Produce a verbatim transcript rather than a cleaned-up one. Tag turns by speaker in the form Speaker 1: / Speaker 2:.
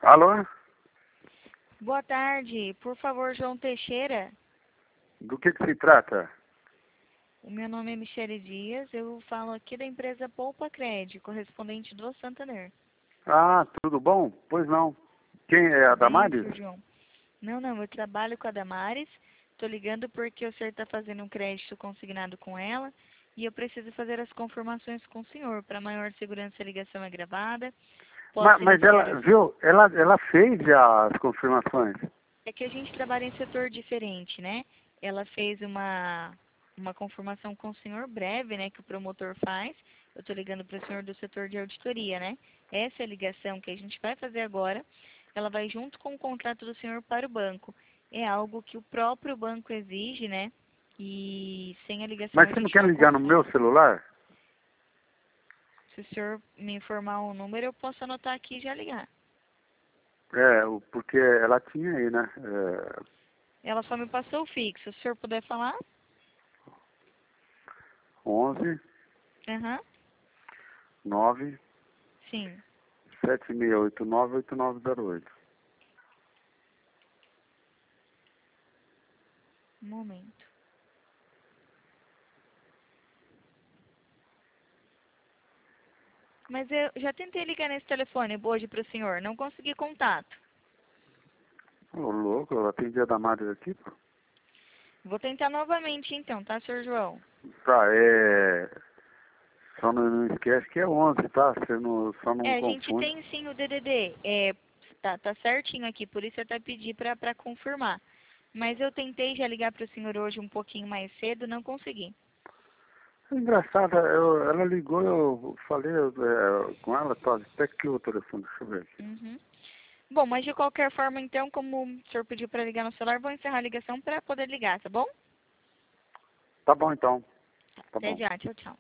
Speaker 1: Alô?
Speaker 2: Boa tarde. Por favor, João Teixeira.
Speaker 1: Do que que se trata?
Speaker 2: O meu nome é Michele Dias. Eu falo aqui da empresa Poupa Cred, correspondente do Santander.
Speaker 1: Ah, tudo bom? Pois não. Quem é a
Speaker 2: Tudo bem,
Speaker 1: Damares?
Speaker 2: senhor João? Não, não. Eu trabalho com a Damares. Estou ligando porque o senhor está fazendo um crédito consignado com ela e eu preciso fazer as confirmações com o senhor. Para maior segurança, a ligação é gravada. Posso
Speaker 1: Mas, mas ela,
Speaker 2: iniciar?
Speaker 1: viu, ela, ela fez já as confirmações.
Speaker 2: É que a gente trabalha em setor diferente, né? Ela fez uma, uma confirmação com o senhor breve, né? Que o promotor faz. Eu estou ligando para o senhor do setor de auditoria, né? Essa é a ligação que a gente vai fazer agora. Ela vai junto com o contrato do senhor para o banco. É algo que o próprio banco exige, né? E sem a ligação
Speaker 1: Mas
Speaker 2: a
Speaker 1: você não
Speaker 2: gente
Speaker 1: quer
Speaker 2: não
Speaker 1: ligar no meu
Speaker 2: consegue.
Speaker 1: celular?
Speaker 2: Se o senhor me informar o número, eu posso anotar aqui e já ligar.
Speaker 1: É, o- porque ela tinha aí, né? É,
Speaker 2: Ela só me passou o fixo. Se o senhor puder falar?
Speaker 1: onze,
Speaker 2: Aham.
Speaker 1: nove,
Speaker 2: Sim.
Speaker 1: sete seis oito nove, oito nove zero oito.
Speaker 2: Um momento. Mas eu já tentei ligar nesse telefone hoje para o senhor, não consegui contato.
Speaker 1: Ô, louco, eu atendi a Damares aqui, pô.
Speaker 2: Vou tentar novamente então, tá, senhor João?
Speaker 1: Tá, é... Só não, não esquece que é onze, tá? Você não, só não
Speaker 2: É, a gente
Speaker 1: confunde.
Speaker 2: tem sim o D D D, é, tá, tá certinho aqui, por isso eu até pedi para para confirmar. Mas eu tentei já ligar para o senhor hoje um pouquinho mais cedo, não consegui.
Speaker 1: É engraçado, eu, ela ligou, eu falei é, com ela, tá, até aqui o telefone, deixa eu ver aqui.
Speaker 2: Uhum. Bom, mas de qualquer forma, então, como o senhor pediu para ligar no celular, vou encerrar a ligação para poder ligar, tá bom?
Speaker 1: Tá bom então, tá
Speaker 2: Até
Speaker 1: bom.
Speaker 2: já, tchau, tchau.